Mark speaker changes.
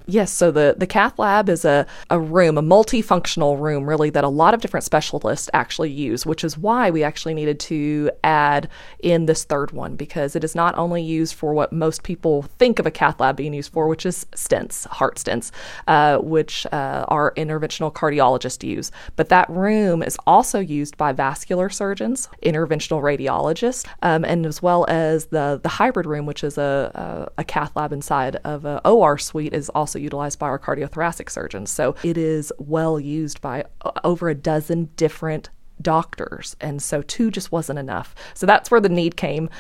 Speaker 1: Yes, so the cath lab is a room, a multifunctional room, really, that a lot of different specialists actually use, which is why we actually needed to add in this third one, because it is not only used for what most people think of a cath lab being used for, which is stents, heart stents, which our interventional cardiologists use. But that room is also used by vascular surgeons, interventional radiologists, and as well as the hybrid room, which is a cath lab inside of a OR suite, is also utilized by our cardiothoracic surgeons. So it is well used by over a dozen different doctors. And so 2 just wasn't enough. So that's where the need came.